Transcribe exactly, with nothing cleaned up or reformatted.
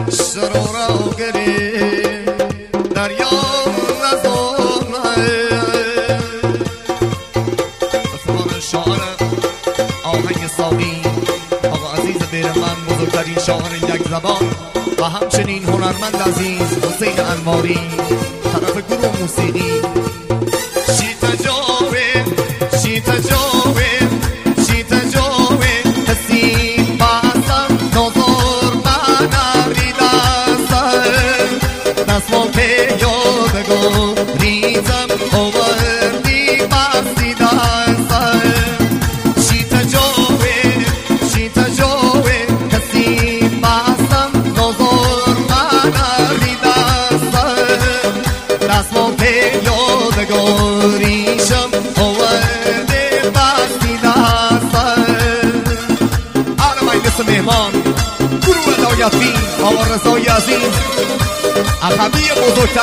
شرورا گری دریا نزونه اسمان شاعر آهنگ ساقی آقا عزیز دیر من بزرگترین شاعر یک زبان و همچنین هنرمند عزیز حسین انواری طرف گروه موسیقی شیطه جاوه شیطه جاوه شیطه جاوه حسین باسم نظر مناری دستم دستم که یادگو ریزم آوردی بستی دستم شیطه جاوه شیطه جاوه حسین باسم نظر مناری دستم دستم که یادگو ریزم آورده بستی دستم آره مجلس مهمان گروه لایفی آقا رضای عزیز عقبی بزرگتر